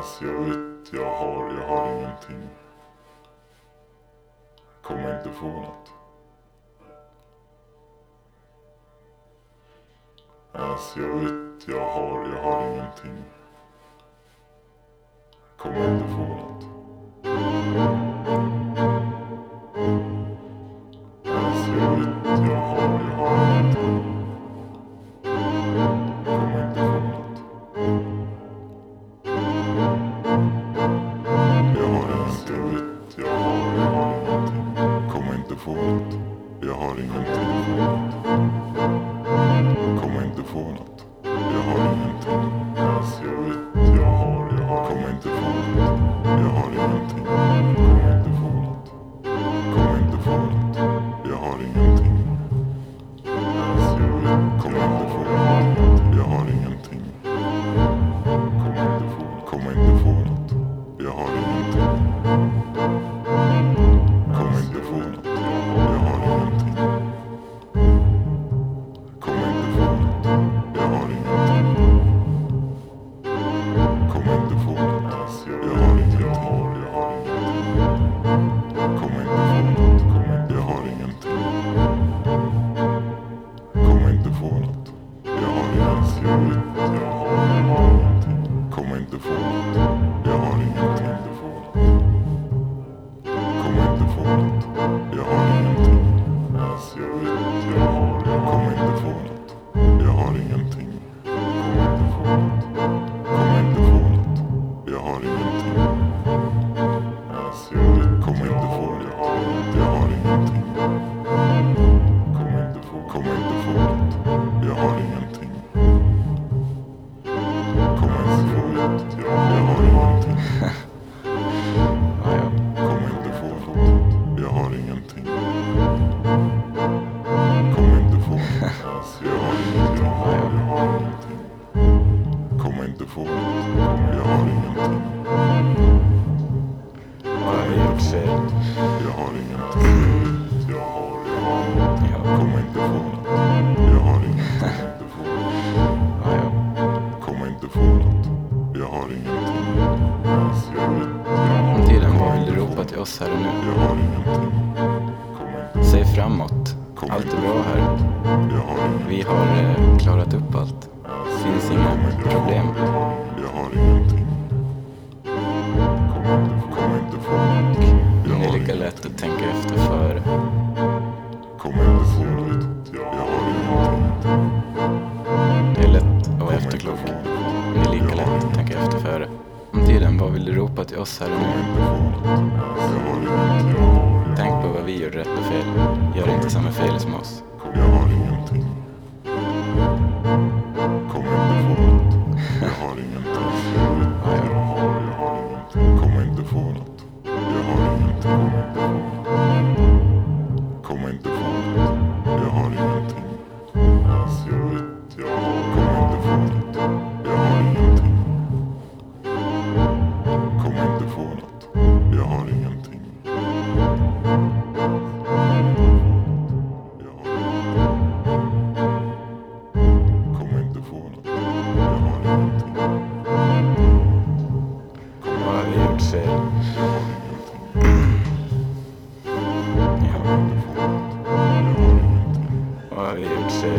Alltså jag har ingenting. Kommer inte få något. Alltså jag har ingenting. Kommer inte få något. Alltså jag har ingenting. Kommer inte få något. Jag har ingenting. Kommer inte få något. Jag har ingenting. Kommer inte få något. Jag har ingenting. Alltså jag har. Kommer inte få något. Jag har ingenting. Kommer inte få något. Kommer inte få något. Jag har ingenting. Alltså kommer inte få något. Jag har ingenting. Kommer inte få något. Jag har ingenting. Kommer inte få något. Jag har ingenting. Kommer inte få något. Jag har ingenting. Kommer inte få något. Jag har ingenting. Kommer inte få något. Jag har ingenting. Kommer inte få något. Jag har ingenting. Kommer inte få något. Jag har ingenting. Kommer inte få något. Jag har ingenting. Kommer inte få något. Jag har ingenting. Kommer inte få något. Jag har ingenting. Kommer inte få något. Jag har ingenting. Kommer inte få något. Jag har ingenting. Kommer inte få något. Jag har ingenting. Kommer inte få något. Jag har ingenting. Kommer inte få något. Jag har ingenting. Kommer inte få något. Jag har ingenting. Vad har vi gjort fel? Jag har ingenting. Kommer inte få något. Jag har ingenting. Kommer inte få något. Jag har ingenting. Tiden, vad vill du ropa till oss här och nu? Jag har ingenting. Säg framåt. Allt är bra här. Jag har ingenting. Vi har klarat upp allt. Finns inga problem. Jag har ingenting. Kommer inte få något. Det är lika lätt att tänka efter för. Kommer inte få något. Jag har ingenting. Det är lätt att vara efterklok. Det är lika lätt att tänka efter före. Om tiden, vad vill du ropa till oss här och nu? Tänk på vad vi gör rätt och fel. Gör inte samma fel som oss. Jag har ingenting. Kommer inte få något. Jag har ingenting. Kommer inte få något. Jag har ingenting. Kommer inte få något. Jag har ingenting. Kommer inte få något. Jag har ingenting. Kommer inte få något. Jag har ingenting. Kommer inte få något. Jag har ingenting. Vad har vi gjort fel? Jag har ingenting. Vad har vi gjort fel?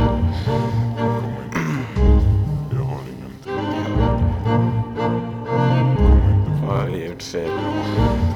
Jag har ingenting. Vad har vi gjort fel?